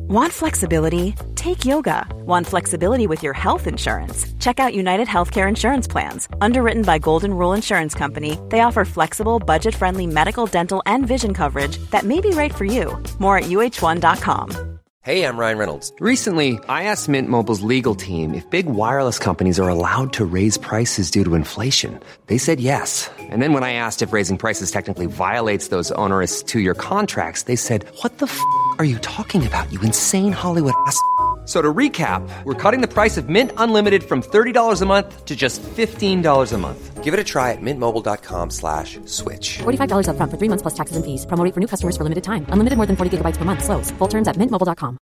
Want flexibility? Take yoga. Want flexibility with your health insurance? Check out United Healthcare Insurance Plans. Underwritten by Golden Rule Insurance Company, they offer flexible, budget-friendly medical, dental, and vision coverage that may be right for you. More at uh1.com. Hey, I'm Ryan Reynolds. Recently, I asked Mint Mobile's legal team if big wireless companies are allowed to raise prices due to inflation. They said yes. And then when I asked if raising prices technically violates those onerous two-year contracts, they said, what the f*** are you talking about, you insane Hollywood ass? So to recap, we're cutting the price of Mint Unlimited from $30 a month to just $15 a month. Give it a try at mintmobile.com/switch. $45 up front for 3 months plus taxes and fees. Promo rate for new customers for limited time. Unlimited more than 40 gigabytes per month. Slows full terms at mintmobile.com.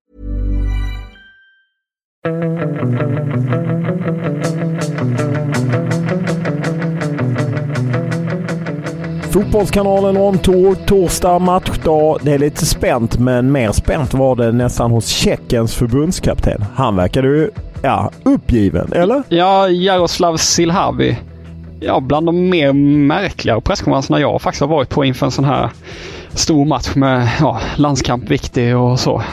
Fotbollskanalen on tour, torsdag matchdag. Det är lite spänt, men mer spänt var det nästan hos Tjeckiens förbundskapten. Han verkade ju uppgiven, eller? Ja, Jaroslav Silhavi. Ja, bland de mer märkliga presskonferenserna jag faktiskt har varit på inför en sån här stor match med landskamp viktig och så.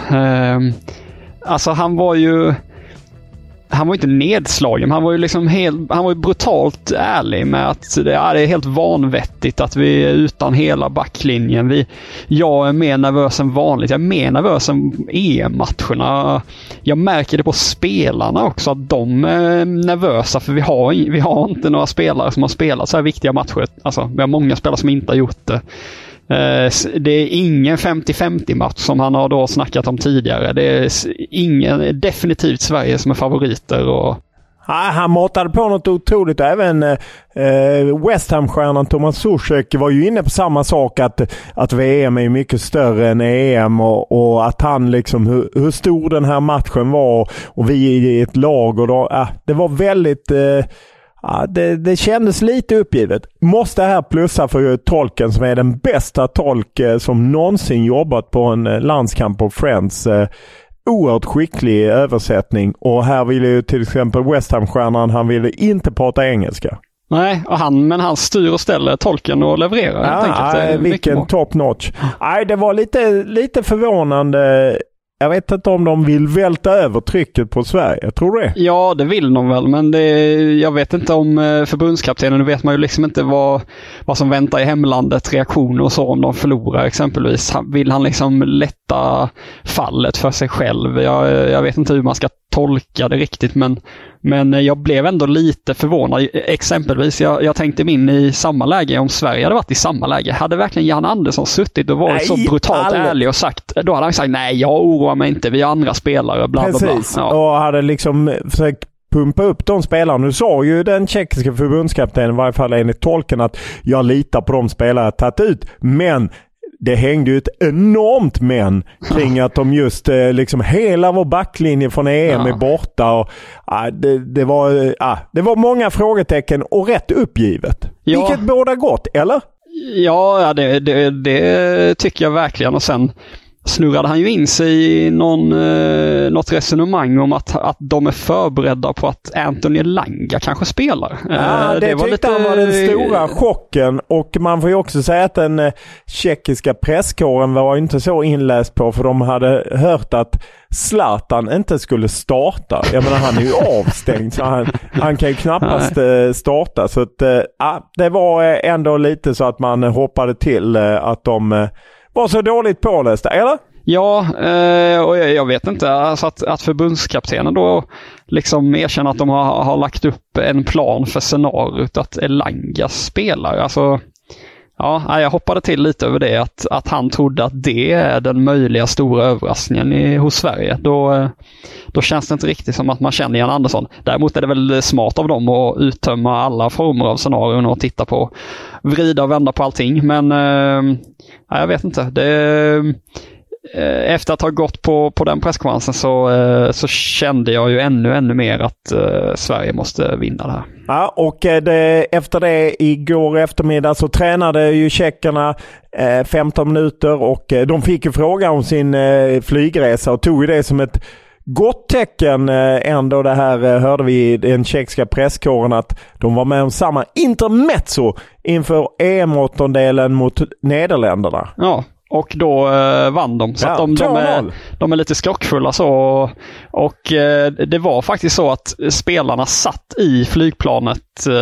Alltså han var ju inte nedslagen. Han var ju liksom han var ju brutalt ärlig med att det är helt vanvettigt att vi är utan hela backlinjen. Jag är mer nervös än vanligt. Jag är mer nervös än EM-matcherna. Jag märker det på spelarna också att de är nervösa, för vi har inte några spelare som har spelat så här viktiga matcher. Alltså, vi har många spelare som inte har gjort det. Det är ingen 50-50 match som han har då snackat om tidigare. Det är definitivt Sverige som är favoriter. Och han matade på något otroligt. Även West Ham-stjärnan Thomas Soucek var ju inne på samma sak, att VM är mycket större än EM och att han liksom hur stor den här matchen var och vi är ett lag och då, det var väldigt det kändes lite uppgivet. Måste här plussa för tolken som är den bästa tolk som någonsin jobbat på en landskamp på Friends. Oerhört skicklig översättning, och här ville ju till exempel West Ham-stjärnan, han ville inte prata engelska. Nej, men han styr och ställer tolken och levererar. Vilken top notch. Nej, det var lite förvånande. Jag vet inte om de vill välta över trycket på Sverige. Tror du det? Ja, det vill de väl. Men jag vet inte om förbundskaptenen. Nu vet man ju liksom inte vad som väntar i hemlandet. Reaktioner och så om de förlorar exempelvis. Vill han liksom lätta fallet för sig själv? Jag vet inte hur man ska tolka det riktigt. Men jag blev ändå lite förvånad. Exempelvis, jag tänkte in i samma läge. Om Sverige hade varit i samma läge, hade verkligen Jan Andersson suttit och varit så brutalt ärlig och sagt, då hade han sagt, nej, jag oroar mig inte, vi har andra spelare, bla bla bla. Precis, och hade liksom försökt pumpa upp de spelarna. Nu sa ju den tjeckiska förbundskaptenen, i varje fall enligt tolken, att jag litar på de spelare jag tagit ut, men det hängde ju ett enormt men kring att de just liksom hela vår backlinje från EM är borta, och det var många frågetecken och rätt uppgivet. Vilket båda gott, eller? Ja, det tycker jag verkligen. Och sen snurrade han ju in sig i något resonemang om att de är förberedda på att Anthony Elanga kanske spelar. Det var tyckte han var den stora chocken, och man får ju också säga att den tjeckiska presskåren var inte så inläst på, för de hade hört att Zlatan inte skulle starta. Jag menar, han är ju avstängd, så han kan ju knappast starta. Så att, det var ändå lite så att man hoppade till att de var så dåligt pålästa, eller? Ja, och jag vet inte. Alltså att förbundskaptenen då liksom erkänner att de har lagt upp en plan för scenariot att Elanga spelar. Alltså, ja, jag hoppade till lite över det. Att han trodde att det är den möjliga stora överraskningen hos Sverige. Då känns det inte riktigt som att man känner Jan Andersson. Däremot är det väl smart av dem att uttömma alla former av scenarion och titta på, vrida och vända på allting. Men jag vet inte. Efter att ha gått på den presskonferensen så kände jag ju ännu mer att Sverige måste vinna det här. Ja, och efter det igår eftermiddag så tränade ju tjeckerna 15 minuter, och de fick ju fråga om sin flygresa och tog ju det som ett gott tecken ändå. Det här hörde vi i den tjeckiska presskåren, att de var med om samma intermezzo inför EM-åttondelen mot Nederländerna. Ja. Och då vann de. Så att de är lite skrockfulla så. Och det var faktiskt så att spelarna satt i flygplanet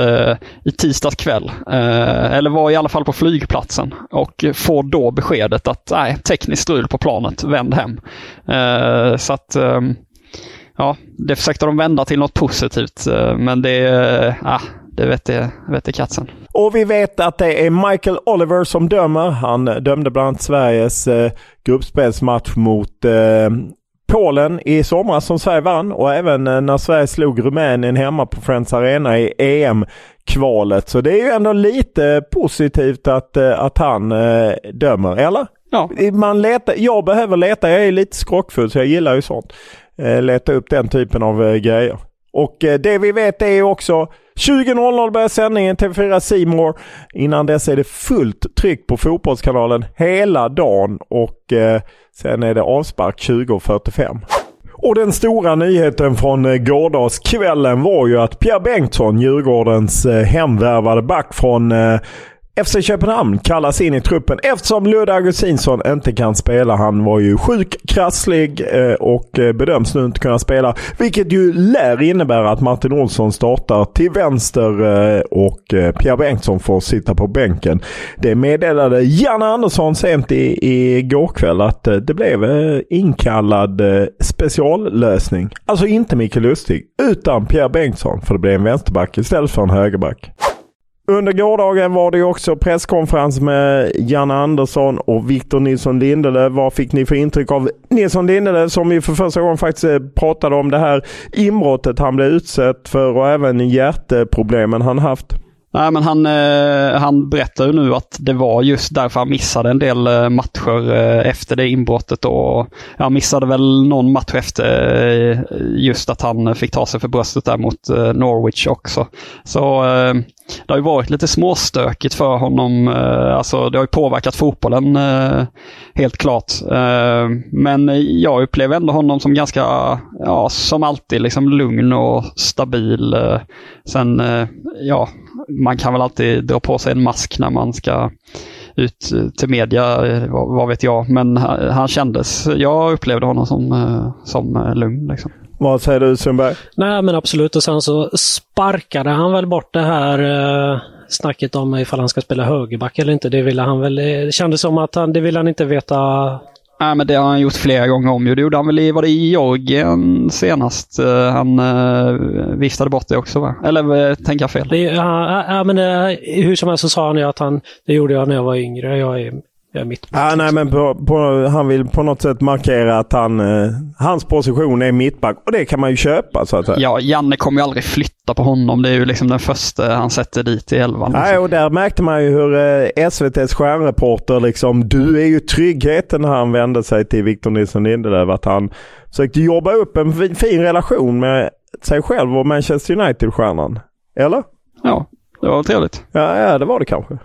i tisdags kväll. Eller var i alla fall på flygplatsen. Och får då beskedet att tekniskt strul på planet, vänd hem. Så att ja, det försökte de vända till något positivt. Men det vet katten. Och vi vet att det är Michael Oliver som dömer. Han dömde bland annat Sveriges gruppspelsmatch mot Polen i somras som Sverige vann. Och även när Sverige slog Rumänien hemma på Friends Arena i EM-kvalet. Så det är ju ändå lite positivt att han dömer, eller? Ja. Jag behöver leta, jag är lite skrockfull så jag gillar ju sånt. Leta upp den typen av grejer. Och det vi vet är ju också 20.00 börjar sändningen TV4 C More. Innan dess är det fullt tryck på Fotbollskanalen hela dagen och sen är det avspark 20.45. Och den stora nyheten från gårdagskvällen var ju att Pierre Bengtsson, Djurgårdens hemvärvade back från FC Köpenhamn, kallas in i truppen eftersom Ludde Augustinsson inte kan spela. Han var ju sjuk, krasslig och bedöms nu inte kunna spela. Vilket ju lär innebära att Martin Olsson startar till vänster och Pierre Bengtsson får sitta på bänken. Det meddelade Janne Andersson sent i går kväll att det blev inkallad speciallösning. Alltså inte Mikael Lustig utan Pierre Bengtsson, för det blev en vänsterback istället för en högerback. Under gårdagen var det också presskonferens med Janne Andersson och Victor Nilsson Lindelöf. Vad fick ni för intryck av Nilsson Lindelöf som vi för första gången faktiskt pratade om det här inbrottet han blev utsatt för och även hjärteproblemen han haft? Nej, men han berättar ju nu att det var just därför han missade en del matcher efter det inbrottet och han missade väl någon match efter just att han fick ta sig för bröstet där mot Norwich också. Så det har ju varit lite småstökigt för honom. Alltså det har ju påverkat fotbollen helt klart. Men jag upplever ändå honom som ganska, som alltid liksom lugn och stabil. Sen, man kan väl alltid dra på sig en mask när man ska ut till media, vad vet jag. Men han kändes, jag upplevde honom som lugn liksom. Vad säger du, Sundberg? Nej, men absolut. Och sen så sparkade han väl bort det här snacket om ifall han ska spela högerback eller inte. Det ville han väl. Det kändes som att det ville han inte veta. Nej, men det har han gjort flera gånger om. Det gjorde han väl i Georgien senast. Han viftade bort det också, va? Eller tänker jag fel? Men hur som helst så sa han ju att det gjorde jag när jag var yngre. Jag är mittback. Nej, men han vill på något sätt markera att hans position är mittback och det kan man ju köpa så att säga. Ja, Janne kommer ju aldrig flytta på honom. Det är ju liksom den första han sätter dit i elvan. Nej, och där märkte man ju hur SVT:s stjärnreporter liksom, du är ju tryggheten när han vände sig till Victor Nilsson Lindelöf, att han försökte jobba upp en fin relation med sig själv och Manchester United-stjärnan. Eller? Ja, det var trevligt. Ja, det var det kanske.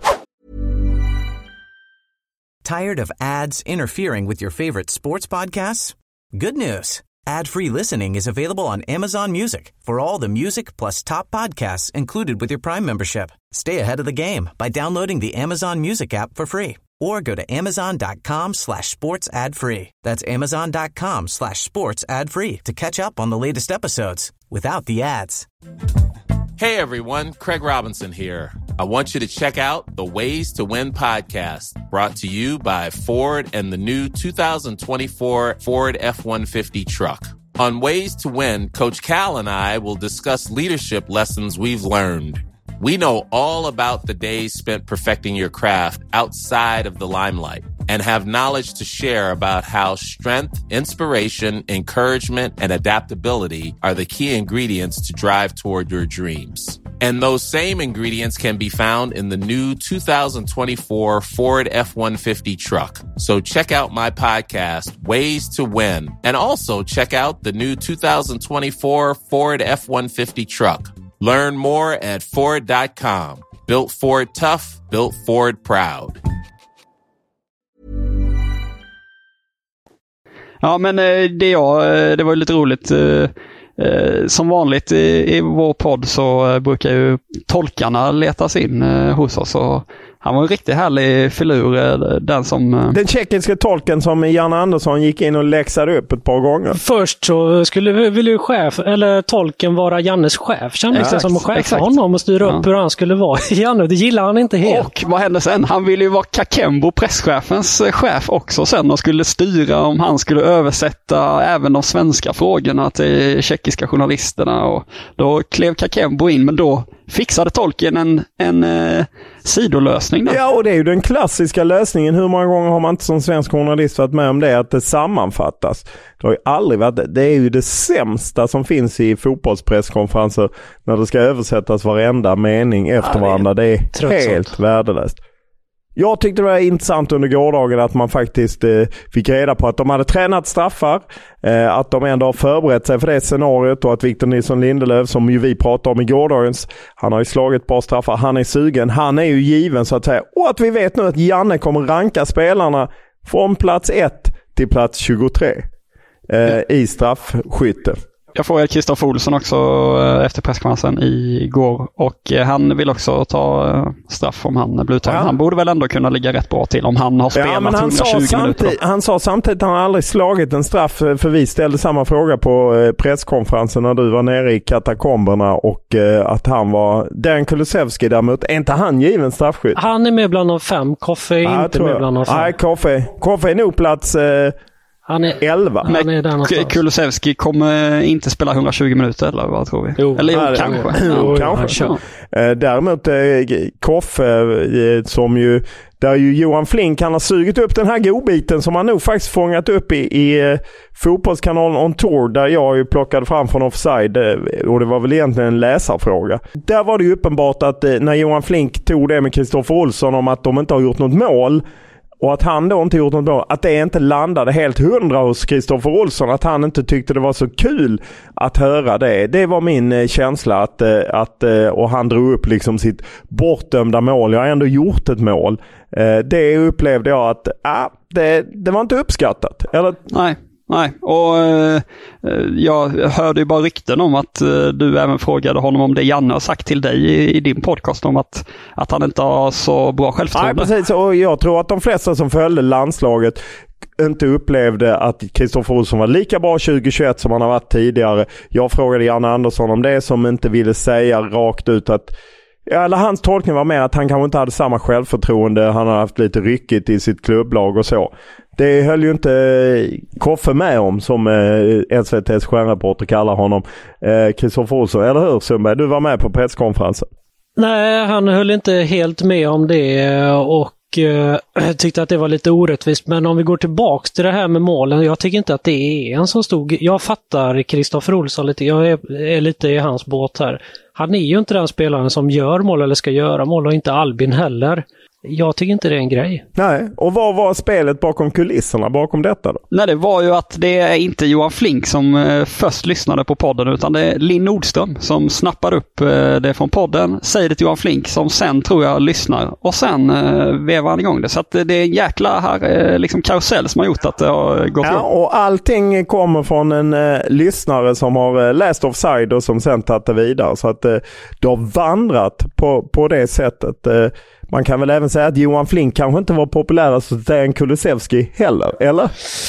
Tired of ads interfering with your favorite sports podcasts? Good news. Ad-free listening is available on Amazon Music for all the music plus top podcasts included with your Prime membership. Stay ahead of the game by downloading the Amazon Music app for free or go to amazon.com/sports ad free. That's amazon.com/sports ad free to catch up on the latest episodes without the ads. Hey everyone, Craig Robinson here. I want you to check out the Ways to Win podcast, brought to you by Ford and the new 2024 Ford F-150 truck. On Ways to Win, Coach Cal and I will discuss leadership lessons we've learned. We know all about the days spent perfecting your craft outside of the limelight and have knowledge to share about how strength, inspiration, encouragement, and adaptability are the key ingredients to drive toward your dreams. And those same ingredients can be found in the new 2024 Ford F-150 truck. So check out my podcast, Ways to Win, and also check out the new 2024 Ford F-150 truck. Learn more at Ford.com. Built Ford tough, built Ford proud. Ja, men det var ju lite roligt. Som vanligt i vår podd så brukar ju tolkarna letas in hos oss. Och Han var en riktigt härlig filur, den tjeckiska tolken som Janne Andersson gick in och läxade upp ett par gånger. Först så ville ju tolken vara Jannes chef. Kändes det som att chefa honom och styra upp hur han skulle vara. Janne, det gillar han inte helt. Och vad hände sen? Han ville ju vara Kakembo, presschefens chef också sen, och skulle styra om han skulle översätta även de svenska frågorna till tjeckiska journalisterna, och då klev Kakembo in, men då fixade tolken en sidolösning då. Ja, och det är ju den klassiska lösningen. Hur många gånger har man inte som svensk journalist varit med om det, att det sammanfattas? Det har ju aldrig varit, det är ju det sämsta som finns i fotbollspresskonferenser, när det ska översättas varenda mening efter varandra. Det är helt värdelöst. Jag tyckte det var intressant under gårdagen att man faktiskt fick reda på att de hade tränat straffar, att de ändå har förberett sig för det scenariot, och att Victor Nilsson Lindelöf, som ju vi pratade om i gårdagens, han har ju slagit ett par straffar, han är sugen, han är ju given så att säga, och att vi vet nu att Janne kommer ranka spelarna från plats 1 till plats 23 i straffskytte. Jag frågade Kristoffer Olsson också efter presskonferensen igår, och han vill också ta straff om han blir uttagen. Han borde väl ändå kunna ligga rätt bra till om han har spelat 120 minuter. Han sa samtidigt att han aldrig slagit en straff, för vi ställde samma fråga på presskonferensen när du var nere i katakomberna, och att han var Dan Kulusevski däremot. Är inte han given straffskytt? Han är med bland de 5, Koffe är inte med bland de 5. Nej, Koffe är nog plats... Han är 11. Men Kulusevski kommer inte spela 120 minuter, eller vad tror vi? Jo, eller kanske. Däremot Koffe, som ju, där ju Johan Flink, han har sugit upp den här godbiten som han nog faktiskt fångat upp i fotbollskanalen On Tour, där jag ju plockade fram från Offside, och det var väl egentligen en läsarfråga. Där var det ju uppenbart att när Johan Flink tog det med Kristoffer Olsson om att de inte har gjort något mål, och att han då inte gjort något bra, att det inte landade helt 100 hos Kristoffer Olsson, att han inte tyckte det var så kul att höra det. Det var min känsla, och han drog upp liksom sitt bortdömda mål. Jag har ändå gjort ett mål. Det upplevde jag att det var inte uppskattat. Eller? Nej, och jag hörde ju bara rykten om att du även frågade honom om det Janne har sagt till dig i din podcast, om att han inte har så bra självförtroende. Nej, precis. Och jag tror att de flesta som följde landslaget inte upplevde att Kristoffer Olsson var lika bra 2021 som han har varit tidigare. Jag frågade Janne Andersson om det, som inte ville säga rakt ut att, eller hans tolkning var mer att han kanske inte hade samma självförtroende, han har haft lite ryckigt i sitt klubblag och så. Det höll ju inte Koffe med om, som SVT:s stjärnreporter kallar honom, Kristoffer Olsson. Eller hur, Sundberg? Du var med på presskonferensen. Nej, han höll inte helt med om det, och tyckte att det var lite orättvist. Men om vi går tillbaks till det här med målen, jag tycker inte att det är en som stod. Jag fattar Kristoffer Olsson lite, jag är lite i hans båt här. Han är ju inte den spelaren som gör mål eller ska göra mål, och inte Albin heller. Jag tycker inte det är en grej. Nej, och vad var spelet bakom kulisserna, bakom detta då? Nej, det var ju att det är inte Johan Flink som först lyssnade på podden, utan det är Linn Nordström som snappar upp det från podden, säger det till Johan Flink, som sen tror jag lyssnar, och sen vevar han igång det. Så att det är en jäkla här, liksom karusell som har gjort att det har gått upp. Och allting kommer från en lyssnare som har läst Offside och som sen tagit det vidare, så att det har vandrat på det sättet. Man kan väl även säga att Johan Flink kanske inte var populärast än Kulusevski heller, eller?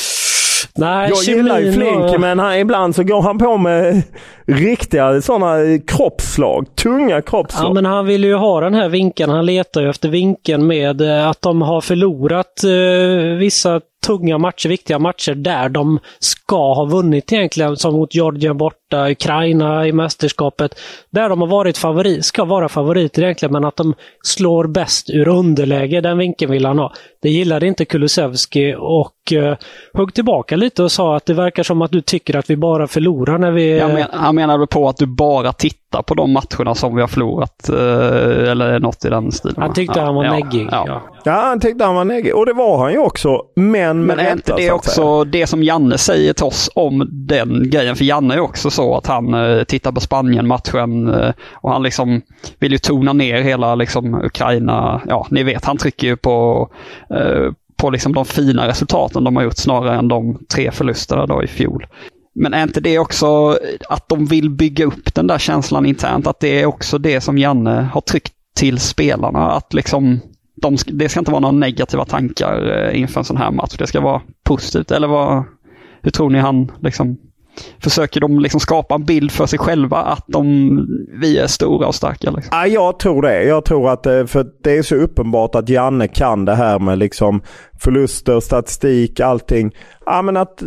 Nej, jag gillar ju Flink, men ibland så går han på med riktiga sådana kroppsslag, tunga kroppsslag. Ja, men han vill ju ha den här vinkeln, han letar ju efter vinkeln med att de har förlorat vissa tunga matcher, viktiga matcher där de ska ha vunnit egentligen, som mot Georgien borta, Ukraina i mästerskapet, där de har varit ska vara favoriter egentligen, men att de slår bäst ur underläge, den vinkeln vill han ha. Det gillade inte Kulusevski, och högg tillbaka lite och sa att det verkar som att du tycker att vi bara förlorar när vi... Han menade på att du bara tittar på de matcherna som vi har förlorat, eller något i den stilen. Han tyckte han var neggig. Ja, han tyckte han var neggig, och det var han ju också, men är inte det också det som Janne säger till oss om den grejen? För Janne är också så att han tittar på Spanien-matchen, och han liksom vill ju tona ner hela liksom Ukraina. Ja, ni vet, han trycker ju på liksom de fina resultaten de har gjort, snarare än de 3 förlusterna då i fjol. Men är inte det också att de vill bygga upp den där känslan internt, att det är också det som Janne har tryckt till spelarna, att liksom det ska inte vara några negativa tankar inför en sån här match. Det ska vara positivt. Eller hur tror ni han liksom... Försöker de liksom skapa en bild för sig själva att vi är stora och starka? Liksom? Ja, jag tror det. Jag tror att för det är så uppenbart att Janne kan det här med liksom förluster, statistik, allting. Ja, men att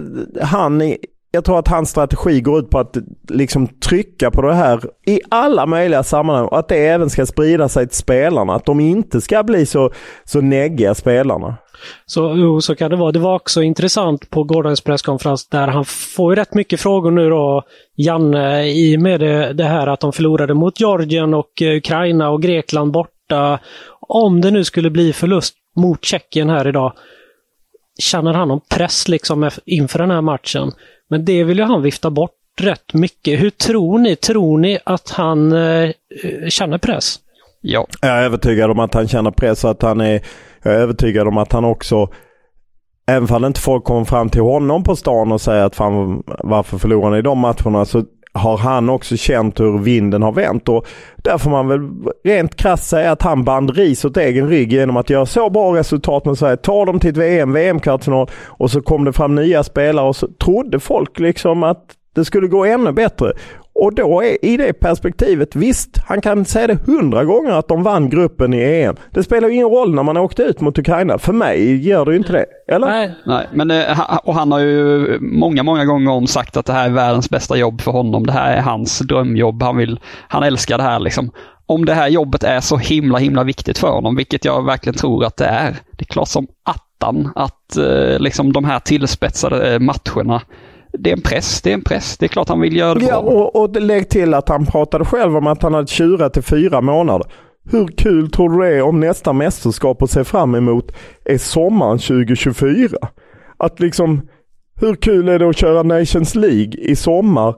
jag tror att hans strategi går ut på att liksom trycka på det här i alla möjliga sammanhang och att det även ska sprida sig till spelarna. Att de inte ska bli så neggiga spelarna. Så kan det vara. Det var också intressant på gårdagens presskonferens där han får ju rätt mycket frågor nu då, Janne, i med det här att de förlorade mot Georgien och Ukraina och Grekland borta. Om det nu skulle bli förlust mot Tjeckien här idag, känner han någon press liksom inför den här matchen? Men det vill ju han vifta bort rätt mycket. Hur tror ni? Tror ni att han känner press? Ja. Jag är övertygad om att han känner press och att jag är övertygad om att han också, även om inte folk kommer fram till honom på stan och säger att fan, varför förlorar ni i de matcherna, så har han också känt hur vinden har vänt, och där får man väl rent krasst säga att han band ris åt egen rygg genom att göra så bra resultat med Sverige. Ta dem till ett VM-kvartsfinal och så kom det fram nya spelare och så trodde folk liksom att det skulle gå ännu bättre. Och då är i det perspektivet, visst, han kan säga det 100 gånger att de vann gruppen i EM. Det spelar ju ingen roll när man åkte ut mot Ukraina. För mig gör det ju inte det, eller? Nej, men och han har ju många gånger om sagt att det här är världens bästa jobb för honom. Det här är hans drömjobb. Han älskar det här liksom. Om det här jobbet är så himla viktigt för honom, vilket jag verkligen tror att det är. Det är klart som attan att liksom de här tillspetsade matcherna, det är en press. Det är klart han vill göra det bra. Ja, och lägg till att han pratade själv om att han hade tjurat i 4 månader. Hur kul tror du det är om nästa mästerskap att se fram emot är sommaren 2024? Att liksom, hur kul är det att köra Nations League i sommar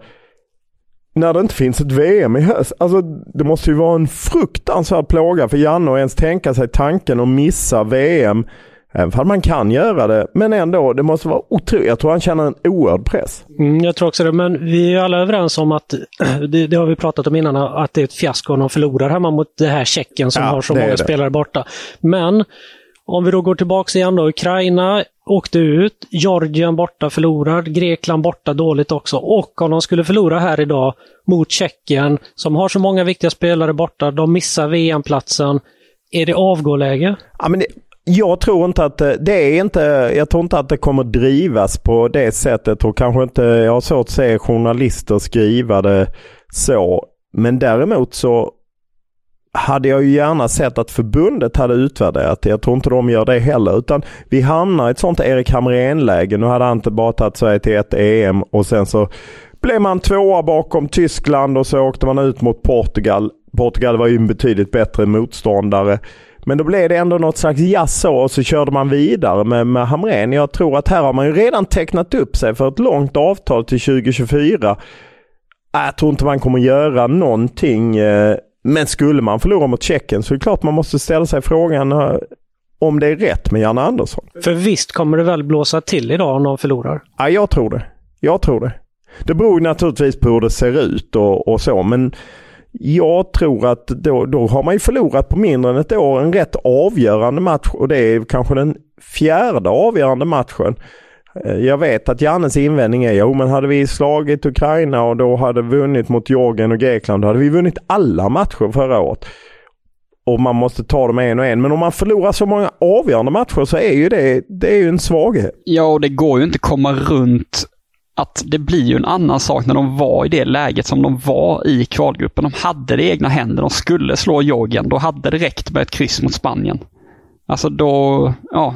när det inte finns ett VM i höst? Alltså, det måste ju vara en fruktansvärd plåga för Janne att ens tänka sig tanken att missa VM. Även för man kan göra det, men ändå, det måste vara otroligt. Jag tror han känner en oerhörd press. Jag tror också det, men vi är alla överens om att det har vi pratat om innan, att det är ett fiasko när de förlorar hemma mot det här Tjeckien som har så många spelare borta. Men om vi då går tillbaka igen då, Ukraina åkte ut, Georgien borta förlorar, Grekland borta dåligt också, och om de skulle förlora här idag mot Tjeckien som har så många viktiga spelare borta, de missar VM-platsen, är det avgåläge? Ja, men jag tror inte att jag tror inte att det kommer drivas på det sättet, och kanske inte, jag har svårt att se journalister skriva det så, men däremot så hade jag ju gärna sett att förbundet hade utvärderat det. Jag tror inte de gör det heller, utan vi hamnar i ett sånt Erik Hamrén-läge. Nu hade han inte bara tagit Sverige till ett EM och sen så blev man 2 bakom Tyskland och så åkte man ut mot Portugal. Portugal var ju en betydligt bättre motståndare. Men då blev det ändå något slags jazz och så körde man vidare med Hamrén. Jag tror att här har man ju redan tecknat upp sig för ett långt avtal till 2024. Jag tror inte man kommer göra någonting. Men skulle man förlora mot Tjeckien så är det klart man måste ställa sig frågan om det är rätt med Janne Andersson. För visst kommer det väl blåsa till idag om de förlorar? Ja, jag tror det. Det beror naturligtvis på hur det ser ut och så, men jag tror att då har man ju förlorat på mindre än ett år en rätt avgörande match, och det är kanske den 4:e avgörande matchen. Jag vet att Jannes invändning är, men hade vi slagit Ukraina och då hade vunnit mot Georgien och Grekland, då hade vi vunnit alla matcher förra året. Och man måste ta dem en och en. Men om man förlorar så många avgörande matcher så är ju det är ju en svaghet. Ja, och det går ju inte komma runt att det blir ju en annan sak när de var i det läget som de var i kvalgruppen. De hade det i egna händer, de skulle slå Georgien. Då hade det räckt med ett kryss mot Spanien. Alltså då, ja,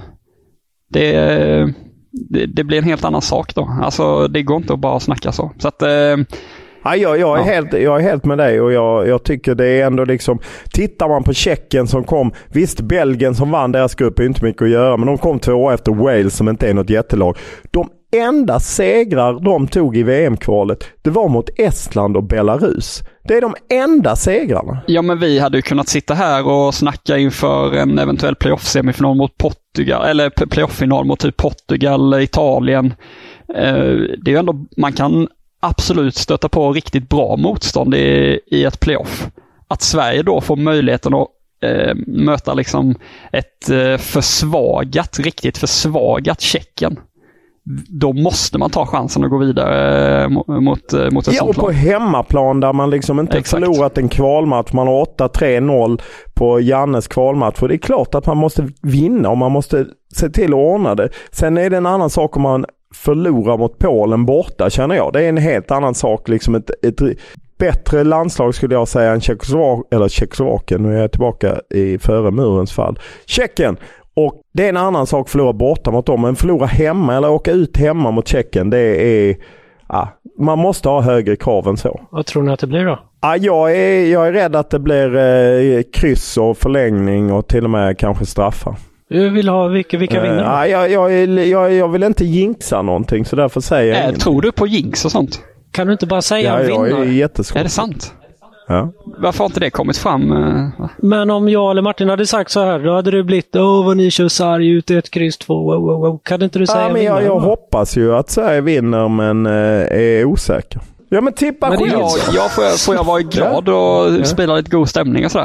det blir en helt annan sak då. Alltså det går inte att bara snacka så. Så att... Ja, jag är helt med dig, och jag tycker det är ändå liksom, tittar man på Tjeckien som kom, visst Belgien som vann deras grupp är inte mycket att göra, men de kom 2 efter Wales som inte är något jättelag. De enda segrar de tog i VM-kvalet, det var mot Estland och Belarus. Det är de enda segrarna. Ja, men vi hade ju kunnat sitta här och snacka inför en eventuell playoff-semifinal mot Portugal, eller playoff-final mot typ Portugal, Italien. Det är ju ändå, man kan absolut stöta på riktigt bra motstånd i ett playoff. Att Sverige då får möjligheten att möta liksom ett riktigt försvagat Tjeckien. Då måste man ta chansen att gå vidare mot ett sånt och på hemmaplan där man liksom inte förlorat en kvalmatch. Man har 8-3-0 på Jannes kvalmatch. För det är klart att man måste vinna och man måste se till att ordna det. Sen är det en annan sak om man förlorar mot Polen borta, känner jag. Det är en helt annan sak. Liksom ett bättre landslag skulle jag säga än Tjeckoslovakien. Nu är jag tillbaka i före murens fall. Tjeckien. Och det är en annan sak att förlora borta mot dem. Men förlora hemma eller åka ut hemma mot Tjeckien, det är... man måste ha högre krav än så. Vad tror ni att det blir då? Jag är rädd att det blir kryss och förlängning och till och med kanske straffar. Du vill ha vilka vinner? Jag vill inte jinxa någonting, så därför säger jag tror du på jinx och sånt? Kan du inte bara säga en vinnare? Jag är jättesvårt. Är det sant? Ja. Varför har inte det kommit fram? Men om jag eller Martin hade sagt så här, då hade det blivit vad ni kör sarg ut 1, kryss 2. Wow. Kan inte du säga men jag hoppas ju att Sverige vinner, men är osäker. Ja, men tippa skit. Får jag vara glad och spela lite god stämning och sådär?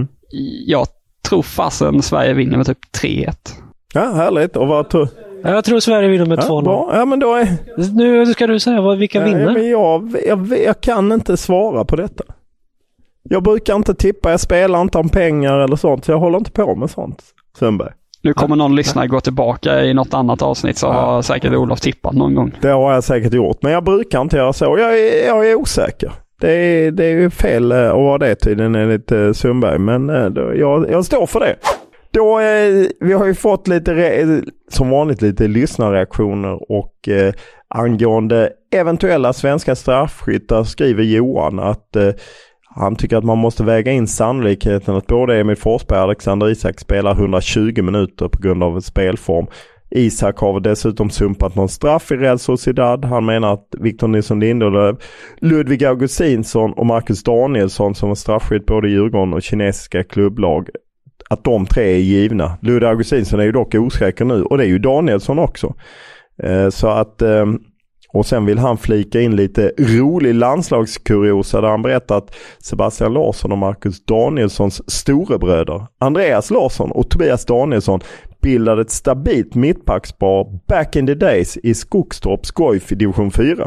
Jag tror fasen Sverige vinner med typ 3-1. Ja, härligt. Och vad tror... Jag tror Sverige vinner med 2-0. Ja, men då är... Nu ska du säga vilka vinner. Men jag kan inte svara på detta. Jag brukar inte tippa. Jag spelar inte om pengar eller sånt. Så jag håller inte på med sånt, Sundberg. Nu kommer någon lyssnare gå tillbaka i något annat avsnitt, så har säkert Olof tippat någon gång. Det har jag säkert gjort. Men jag brukar inte göra så. Jag är osäker. Det är ju fel att vara det tydligen enligt Sundberg. Men jag står för det. Då, vi har ju fått som vanligt lite lyssnarreaktioner och angående eventuella svenska straffskyttar skriver Johan att han tycker att man måste väga in sannolikheten att både Emil Forsberg och Alexander Isak spelar 120 minuter på grund av spelform. Isak har dessutom sumpat någon straff i Real Sociedad. Han menar att Victor Nilsson Lindelöf, Ludvig Augustinsson och Marcus Danielsson, som var straffskytt både i Djurgården och kinesiska klubblag, att de 3 är givna. Ludvig Augustinsson är ju dock osäker nu, och det är ju Danielsson också. Så att... Och sen vill han flika in lite rolig landslagskuriosa där han berättar att Sebastian Larsson och Marcus Danielssons storebröder Andreas Larsson och Tobias Danielsson bildade ett stabilt mittbackspar back in the days i Skogstorps Goif i division 4.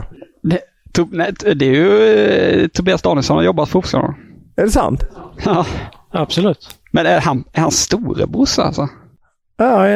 Det är ju Tobias Danielsson har jobbat för Uppsala. Är det sant? Ja, absolut. Men är han storebrorsa alltså? Ja,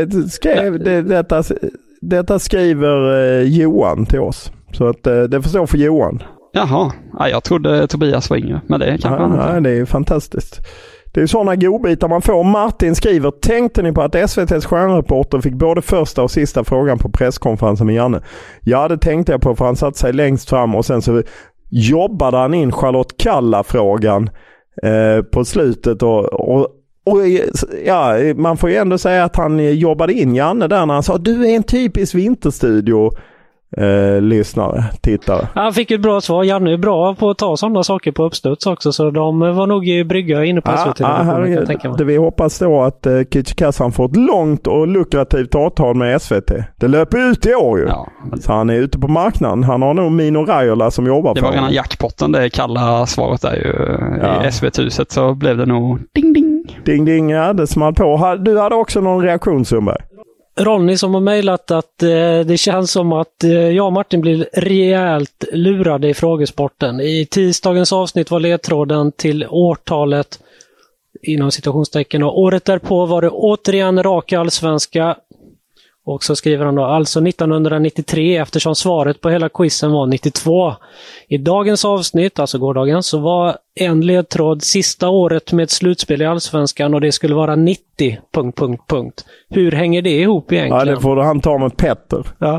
detta skriver Johan till oss. Så att det förstår för Johan. Jaha, jag trodde Tobias var yngre. Men det kanske nej, det är ju fantastiskt. Det är ju sådana godbitar man får. Martin skriver: tänkte ni på att SVT:s stjärnreporter fick både första och sista frågan på presskonferensen med Janne? Ja, det tänkte jag på, för han satt sig längst fram och sen så jobbade han in Charlotte Kalla-frågan på slutet och ja, man får ju ändå säga att han jobbade in Janne där när han sa: du är en typisk Vinterstudio lyssnare, tittare. Han fick ett bra svar. Janne är bra på att ta sådana saker på uppstuds också, så de var nog i brygga inne på SVT. Vi hoppas då att Kücükaslan får ett långt och lukrativt avtal med SVT. Det löper ut i år ju. Ja. Så han är ute på marknaden. Han har nog Mino Raiola som jobbar för honom. Det var redan jackpotten, det kalla svaret där ju. I SVT-huset så blev det nog ding ding. Ding ding, ja, det small på. Du hade också någon reaktion, Sundberg? Ronny som har mejlat att det känns som att jag och Martin blir rejält lurade i frågesporten. I tisdagens avsnitt var ledtråden till årtalet inom citationstecken, och året därpå var det återigen rak allsvenska. Och så skriver han då alltså 1993, eftersom svaret på hela quizen var 92. I dagens avsnitt, alltså gårdagen, så var en ledtråd sista året med ett slutspel i allsvenskan, och det skulle vara 90... Hur hänger det ihop egentligen? Ja, det får han ta med Petter. Ja.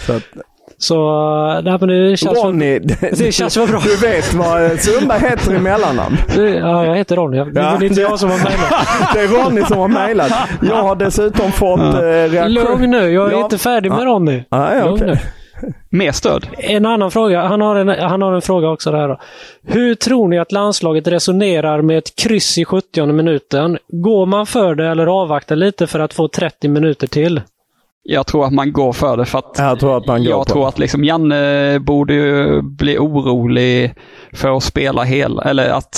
Så men det känns Ronny, det känns väl bra. Du vet vad Sundberg heter i mellannamn. Ja, jag heter Ronny. Det är inte jag som har mejlat. Det är Ronny som har mejlat. Jag har dessutom fått reaktion. Lugn nu, jag är inte färdig med Ronny. Okay. Mer stöd. En annan fråga. Han har en fråga också där då. Hur tror ni att landslaget resonerar med ett kryss i 70:e minuten? Går man för det eller avvaktar lite för att få 30 minuter till? Jag tror att man går för det, för att jag tror att liksom Janne borde ju bli orolig för att spela eller att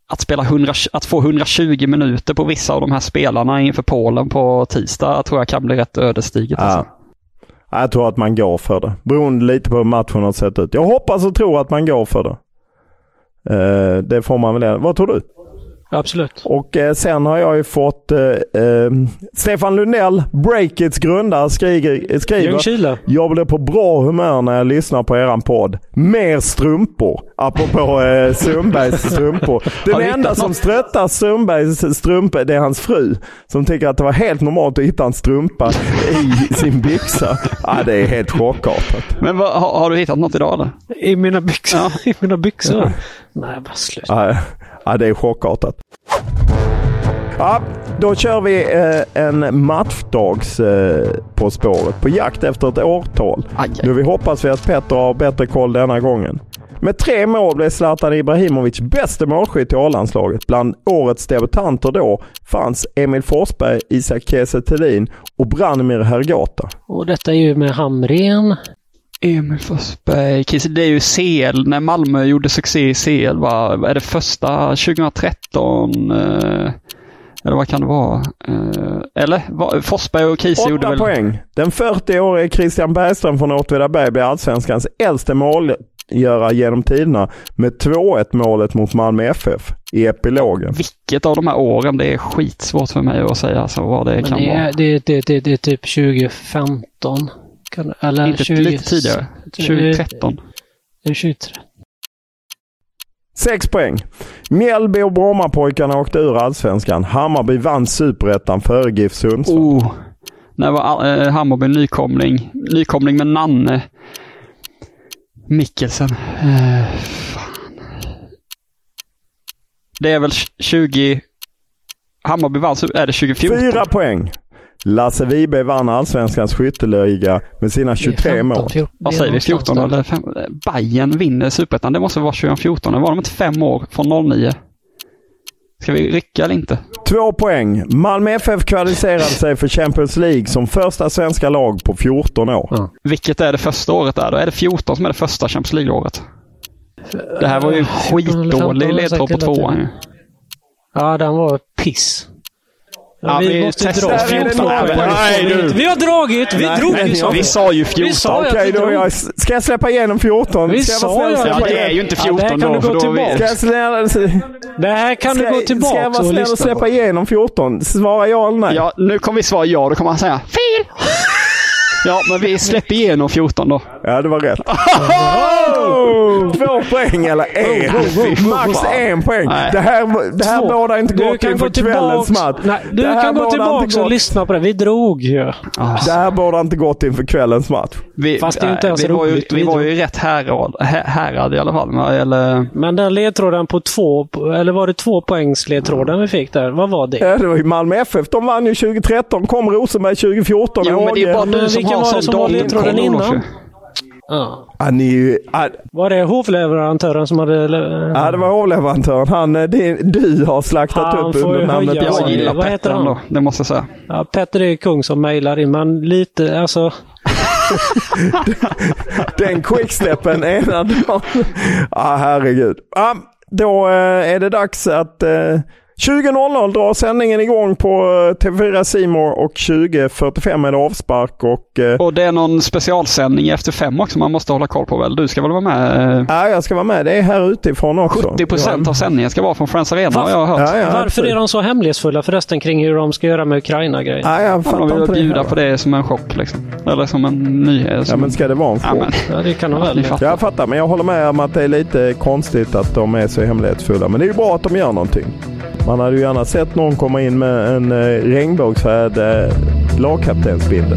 att få 120 minuter på vissa av de här spelarna inför Polen på tisdag tror jag kan bli rätt ödesdigert. Alltså. Jag tror att man går för det. Beroende lite på hur matchen har sett ut. Jag hoppas och tror att man går för det. Det får man väl. Vad tror du? Absolut. Och sen har jag ju fått Stefan Lundell, Breakits grundare, skriver: jag blev på bra humör när jag lyssnar på eran podd. Mer strumpor. Apropå Sundbergs strumpor. Den enda som ströttar Sundbergs strumpor, det är hans fru. Som tycker att det var helt normalt att hitta en strumpa i sin byxa. Det är helt chockartat. Men har du hittat något idag eller? I mina byxor? Ja. I mina byxor? Nej, bara slut. Ja, det är chockartat. Ja, då kör vi en matchdags På spåret. På jakt efter ett årtal. Nu vi hoppas vi att Petter har bättre koll denna gången. Med 3 mål blev Zlatan Ibrahimovic bästa målskytt i A-landslaget. Bland årets debutanter då fanns Emil Forsberg, Isak Kiese Thelin och Branimir Hergota. Och detta är ju med Hamrén. Emil Forsberg, det är ju CL, när Malmö gjorde succé i CL, är det första 2013 eller vad kan det vara? Eller Forsberg och Kiese gjorde 8 poäng. Den 40-årige Christian Bergström från Åtvidaberg blev allsvenskans äldste målgörare genom tiderna med 2-1 målet mot Malmö FF i epilogen. Vilket av de här åren? Det är skitsvårt för mig att säga alltså, vad det kan vara. Det är typ 2015. Eller inte 20, lite tidigare. 2013. 23. 6 poäng. Mjällby och Brommapojkarna åkte ur allsvenskan. Hammarby vann superettan före GIF Sundsvall. När var Hammarby nykomling med Nanne Mikkelsen. Det är väl 20. Hammarby vann, är det 2014? 4 poäng. Lasse Vibe vann allsvenskans skytteliga med sina 23 mål. Vad säger vi? 14 eller 5? Bayern vinner superettan. Det måste vara 2014. Det var de inte 5 år från 09. Ska vi rycka eller inte? 2 poäng. Malmö FF kvalificerade sig för Champions League som första svenska lag på 14 år. Ja. Vilket är det första året där? Då är det 14 som är det första Champions League-året. Det här var ju skitdålig ledtråd på 2an. Ja, den var piss. Ja, vi måste dra 14. Vi har dragit. Vi sa ju 14. Okej, då ska jag släppa igenom 14? Vi sa ju. Det är ju inte 14 då. Det här kan du gå tillbaka. Ska jag vara snäll och släppa igenom 14? Svara ja eller nej? Ja, nu kommer vi svara ja. Då kommer han säga fel. Ja, men vi släpper igenom 14 då. Ja, det var rätt. 2 poäng eller 1. Max 1 poäng. Det här båda inte gått inför kvällens match. Nej, du kan gå tillbaka och lyssna på det. Vi drog ju. Det här båda inte gått inför kvällens match. Fast det är inte ens roligt. Vi var ju rätt härad i alla fall. Eller... Men den ledtråden på 2, eller var det 2 poängs ledtråden vi fick där? Vad var det? Ja, det var ju Malmö FF. De vann ju 2013. Kom Rosenberg 2014. Jo, men det är bara du som har sån dålig ledtråden innan. Var det hovleverantören som hade... Ja, det var hovleverantören. Du har slaktat upp under namnet. Jag gillar vad heter han då? Det måste jag säga. Ja, Petter är kung som mejlar in. Men lite, alltså... Den quicksteppen ena dagen. Herregud. Då är det dags att... 20.00 drar sändningen igång på TV4 C More och 20.45 är det avspark. Och det är någon specialsändning efter 5 också man måste hålla koll på väl? Du ska väl vara med? Ja, jag ska vara med. Det är här utifrån också. 70% av sändningen ska vara från Friends Arena har jag hört. Varför är de så hemlighetsfulla förresten kring hur de ska göra med Ukraina-grejen? De vill bjuda på det som en chock liksom. Eller som en nyhet. Ja, men ska det vara en chock? Ja, det kan de väl. Jag fattar, men jag håller med om att det är lite konstigt att de är så hemlighetsfulla. Men det är ju bra att de gör någonting. Man hade ju gärna sett någon komma in med en regnbågsfärd lagkaptensbindel.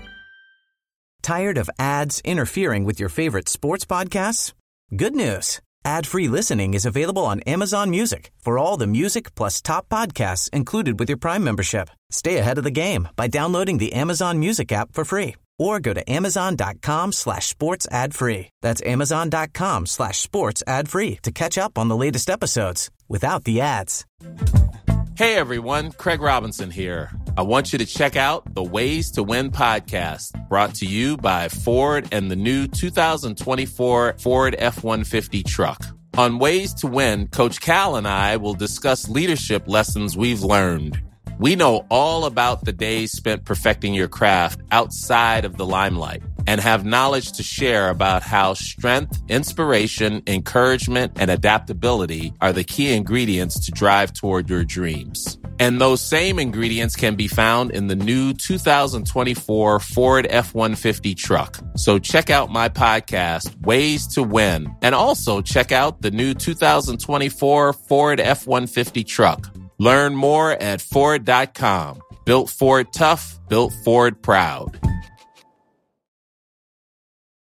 Tired of ads interfering with your favorite sports podcasts? Good news. Ad-free listening is available on Amazon Music for all the music plus top podcasts included with your Prime membership. Stay ahead of the game by downloading the Amazon Music app for free or go to amazon.com/sports ad free. That's amazon.com/sports ad free to catch up on the latest episodes without the ads. Hey everyone, Craig Robinson here. I want you to check out the Ways to Win podcast, brought to you by Ford and the new 2024 Ford F-150 truck. On Ways to Win, Coach Cal and I will discuss leadership lessons we've learned. We know all about the days spent perfecting your craft outside of the limelight and have knowledge to share about how strength, inspiration, encouragement, and adaptability are the key ingredients to drive toward your dreams. And those same ingredients can be found in the new 2024 Ford F-150 truck. So check out my podcast, Ways to Win, and also check out the new 2024 Ford F-150 truck. Learn more at Ford.com. Built Ford tough, built Ford proud.